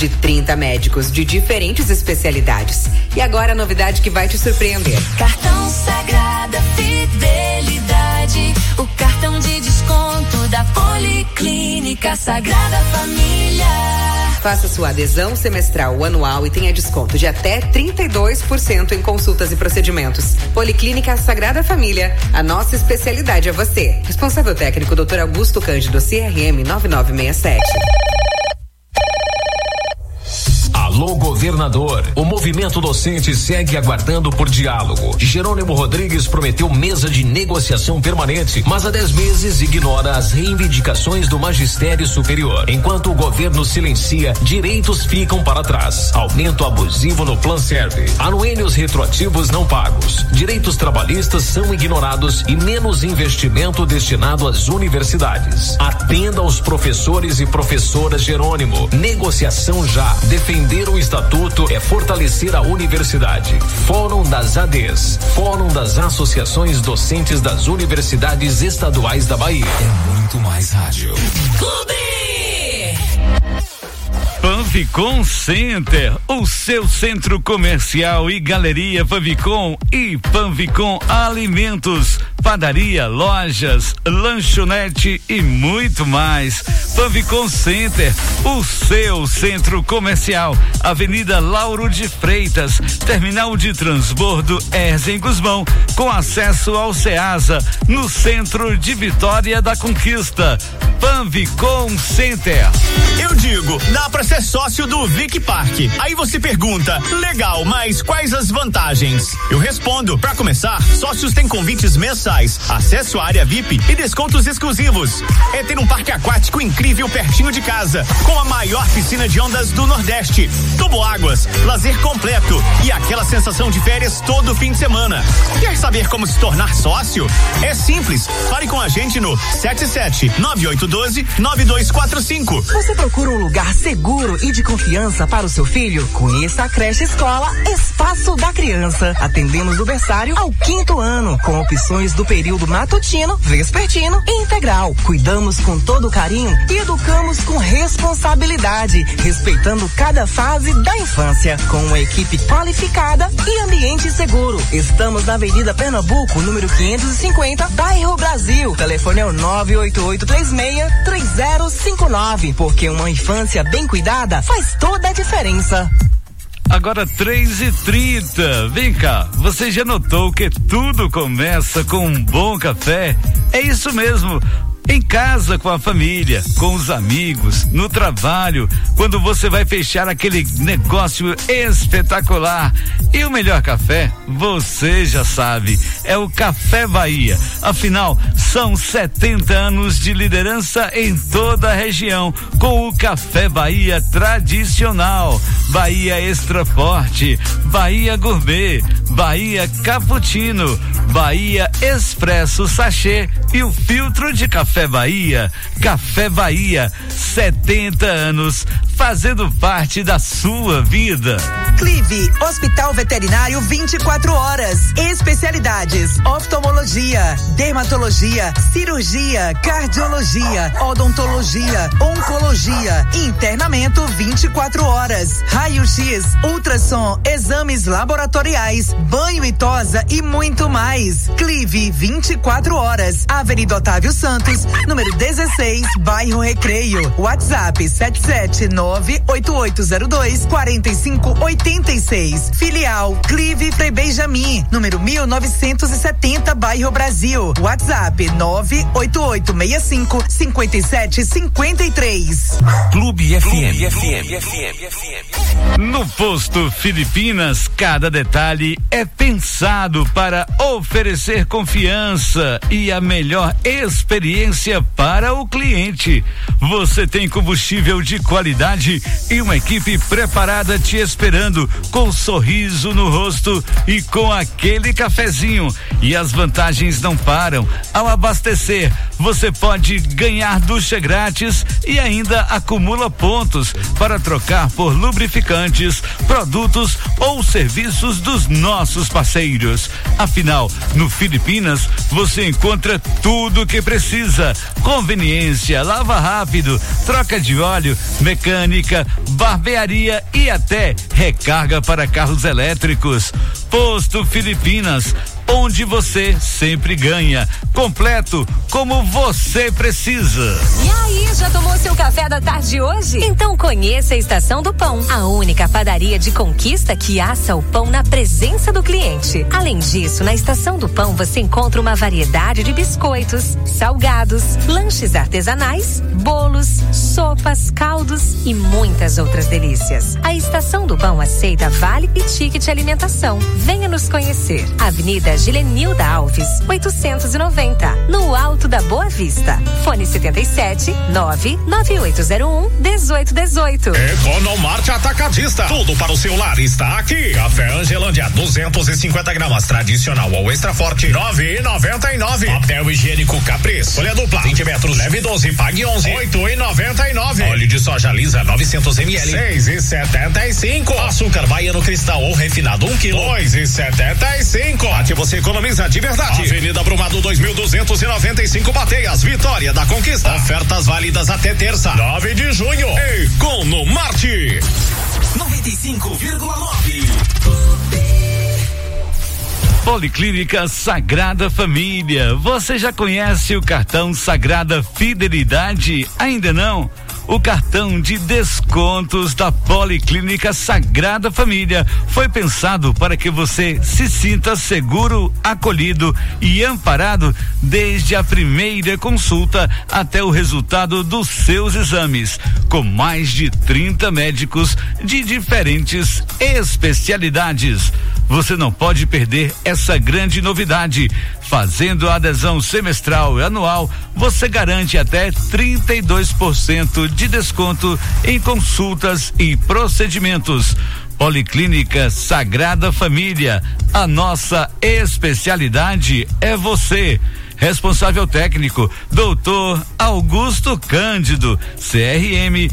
de 30 médicos de diferentes especialidades. E agora a novidade que vai te surpreender. Cartão Sagrada Fidelidade, o cartão de desconto da Policlínica Sagrada Família. Faça sua adesão semestral ou anual e tenha desconto de até 32% em consultas e procedimentos. Policlínica Sagrada Família, a nossa especialidade é você. Responsável técnico Dr. Augusto Cândido, CRM 9967. Alô, governador. O movimento docente segue aguardando por diálogo. Jerônimo Rodrigues prometeu mesa de negociação permanente, mas há 10 meses ignora as reivindicações do magistério superior. Enquanto o governo silencia, direitos ficam para trás. Aumento abusivo no Plan Serve. Anuênios retroativos não pagos. Direitos trabalhistas são ignorados e menos investimento destinado às universidades. Atenda aos professores e professoras, Jerônimo. Negociação já. Defender o estatuto é fortalecer a universidade. Fórum das ADs, Fórum das Associações Docentes das Universidades Estaduais da Bahia. É muito mais rádio. Clube! Panvicom Center, o seu centro comercial e galeria Panvicom e Panvicom Alimentos, padaria, lojas, lanchonete e muito mais. Panvicom Center, o seu centro comercial, Avenida Lauro de Freitas, terminal de transbordo Erzen Guzmão, com acesso ao Ceasa, no centro de Vitória da Conquista. Panvicom Center. Eu digo, dá pra ser sócio do Vic Park. Aí você pergunta, legal, mas quais as vantagens? Eu respondo, pra começar, sócios têm convites mensais, acesso à área VIP e descontos exclusivos. É ter um parque aquático incrível pertinho de casa, com a maior piscina de ondas do Nordeste, toboáguas, lazer completo e aquela sensação de férias todo fim de semana. Quer saber como se tornar sócio? É simples, fale com a gente no 77-9812-9245. Você procura um lugar seguro e de confiança para o seu filho? Conheça a creche escola Espaço da Criança. Atendemos do berçário ao 5º ano, com opções do período matutino, vespertino e integral. Cuidamos com todo carinho e educamos com responsabilidade, respeitando cada fase da infância, com uma equipe qualificada e ambiente seguro. Estamos na Avenida Pernambuco, número 550, bairro Brasil. Telefone é o 98836-3059, porque uma infância bem cuidada faz toda a diferença. Agora 3h30. Vem cá, você já notou que tudo começa com um bom café? É isso mesmo. Em casa, com a família, com os amigos, no trabalho, quando você vai fechar aquele negócio espetacular. E o melhor café, você já sabe, é o Café Bahia. Afinal, são 70 anos de liderança em toda a região, com o Café Bahia tradicional, Bahia Extra Forte, Bahia Gourmet, Bahia Cappuccino, Bahia Expresso Sachê e o filtro de café Bahia. Café Bahia, 70 anos, fazendo parte da sua vida. Clive, Hospital Veterinário 24 horas. Especialidades: oftalmologia, dermatologia, cirurgia, cardiologia, odontologia, oncologia, internamento 24 horas, raio-x, ultrassom, exames laboratoriais, banho e tosa e muito mais. Clive, 24 horas. Avenida Otávio Santos, número 16, bairro Recreio. WhatsApp 7798802-4586. Filial Clive Frei Benjamin, número 1970, bairro Brasil. WhatsApp 98865-5753. Clube FM. No posto Filipinas, cada detalhe é pensado para oferecer confiança e a melhor experiência para o cliente. Você tem combustível de qualidade e uma equipe preparada te esperando, com um sorriso no rosto e com aquele cafezinho. E as vantagens não param. Ao abastecer, você pode ganhar ducha grátis e ainda acumula pontos para trocar por lubrificante lubrificantes, produtos ou serviços dos nossos parceiros. Afinal, no Filipinas você encontra tudo o que precisa: conveniência, lava rápido, troca de óleo, mecânica, barbearia e até recarga para carros elétricos. Posto Filipinas, onde você sempre ganha. Completo como você precisa. E aí, já tomou seu café da tarde hoje? Então conheça a Estação do Pão, a única padaria de Conquista que assa o pão na presença do cliente. Além disso, na Estação do Pão você encontra uma variedade de biscoitos, salgados, lanches artesanais, bolos, sopas, caldos e muitas outras delícias. A Estação do Pão aceita vale e ticket alimentação. Venha nos conhecer. Avenida Gilenilda Alves, 890, no Alto da Boa Vista. Fone 77 99801 1818. Economarte Atacadista. Tudo para o seu lar está aqui. Café Angelândia, 250 gramas, tradicional ou extra forte, 9,99. Papel higiênico Capriz, folha dupla, 20 metros, leve 12, pague 11, 8,99. Óleo de soja lisa, 900 ml, 6,75. Açúcar baiano cristal ou refinado, 1 quilo, 2,75. Aqui você economiza de verdade. Avenida Brumado 2295, Bateias, Vitória da Conquista. Ofertas válidas até terça, 9 de junho. Economarte 95,9. Policlínica Sagrada Família. Você já conhece o cartão Sagrada Fidelidade? Ainda não? O cartão de descontos da Policlínica Sagrada Família foi pensado para que você se sinta seguro, acolhido e amparado desde a primeira consulta até o resultado dos seus exames, com mais de 30 médicos de diferentes especialidades. Você não pode perder essa grande novidade. Fazendo a adesão semestral e anual, você garante até 32% de desconto em consultas e procedimentos. Policlínica Sagrada Família, a nossa especialidade é você. Responsável técnico, Dr. Augusto Cândido, CRM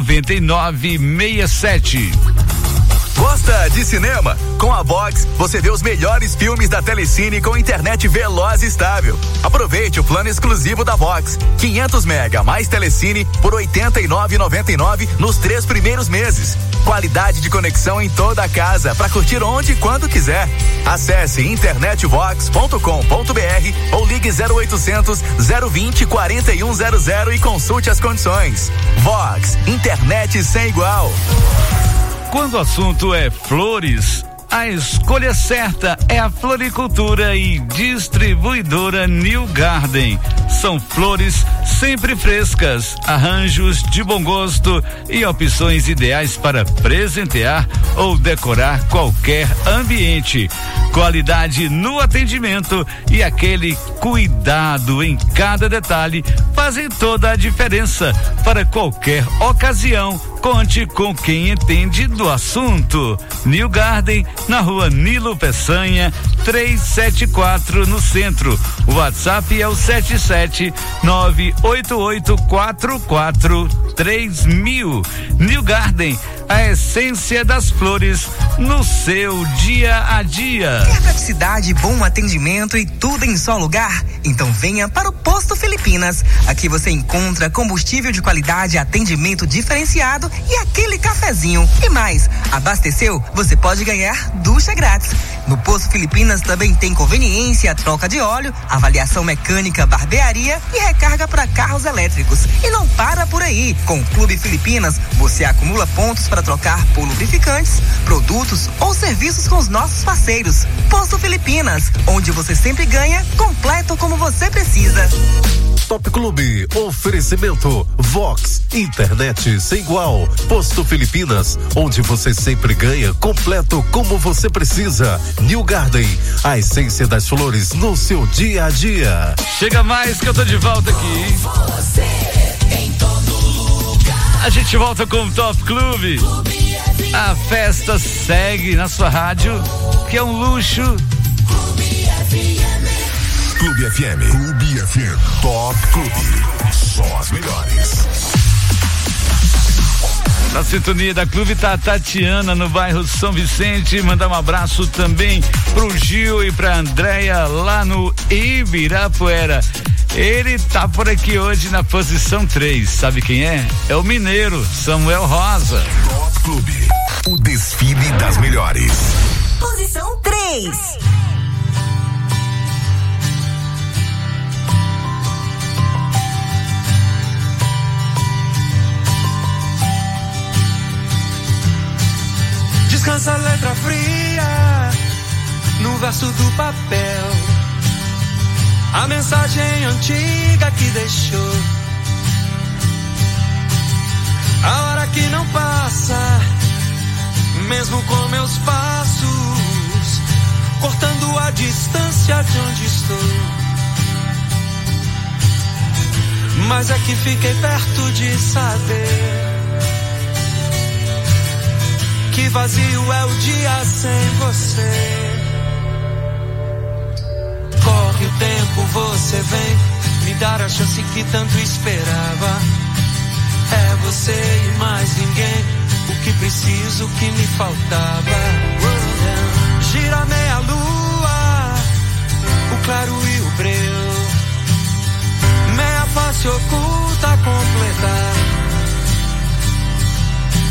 9967. Gosta de cinema? Com a Vox, você vê os melhores filmes da Telecine com internet veloz e estável. Aproveite o plano exclusivo da Vox. 500 mega mais Telecine por R$ 89,99 nos 3 primeiros meses. Qualidade de conexão em toda a casa para curtir onde e quando quiser. Acesse internetvox.com.br ou ligue 0800 020 4100 e consulte as condições. Vox, internet sem igual. Quando o assunto é flores, a escolha certa é a Floricultura e Distribuidora New Garden. São flores sempre frescas, arranjos de bom gosto e opções ideais para presentear ou decorar qualquer ambiente. Qualidade no atendimento e aquele cuidado em cada detalhe fazem toda a diferença. Para qualquer ocasião, conte com quem entende do assunto. New Garden, na rua Nilo Peçanha, 374, no centro. O WhatsApp é o 77988443000. New Garden, a essência das flores no seu dia a dia. Quer praticidade, bom atendimento e tudo em só lugar? Então venha para o Posto Filipinas. Aqui você encontra combustível de qualidade, atendimento diferenciado e aquele cafezinho. E mais, abasteceu? Você pode ganhar ducha grátis. No Posto Filipinas também tem conveniência, troca de óleo, avaliação mecânica, barbearia e recarga para carros elétricos. E não para por aí. Com o Clube Filipinas, você acumula pontos para trocar por lubrificantes, produtos ou serviços com os nossos parceiros. Posto Filipinas, onde você sempre ganha, completo como você precisa. Top Clube, oferecimento Vox, internet sem igual. Posto Filipinas, onde você sempre ganha, completo como você precisa. New Garden, a essência das flores no seu dia a dia. Chega mais que eu tô de volta aqui. Você em todo lugar. A gente volta com o Top Clube. A festa segue na sua rádio, que é um luxo. Clube FM. Clube FM. Top Clube. Só as melhores. Na sintonia da Clube tá a Tatiana no bairro São Vicente. Mandar um abraço também pro Gil e pra Andréia lá no Ibirapuera. Ele tá por aqui hoje na posição 3. Sabe quem é? É o mineiro Samuel Rosa. Top Clube, o desfile das melhores. Posição 3. Descansa a letra fria no verso do papel, a mensagem antiga que deixou, a hora que não passa, mesmo com meus passos, cortando a distância de onde estou. Mas é que fiquei perto de saber que vazio é o dia sem você. Corre o tempo, você vem me dar a chance que tanto esperava. É você e mais ninguém, o que preciso, o que me faltava. Gira meia lua, o claro e o breu, meia face oculta completar.